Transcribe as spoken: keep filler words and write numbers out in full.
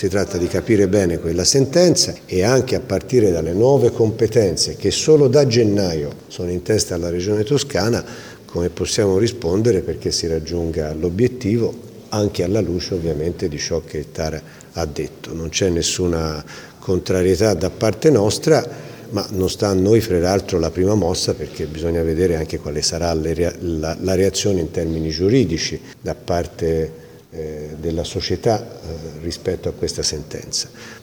Si tratta di capire bene quella sentenza e anche a partire dalle nuove competenze che solo da gennaio sono in testa alla Regione Toscana, come possiamo rispondere perché si raggiunga l'obiettivo, anche alla luce ovviamente di ciò che il T A R ha detto. Non c'è nessuna contrarietà da parte nostra, ma non sta a noi fare altro la prima mossa, perché bisogna vedere anche quale sarà le, la, la reazione in termini giuridici da parte eh, della società eh, rispetto a questa sentenza.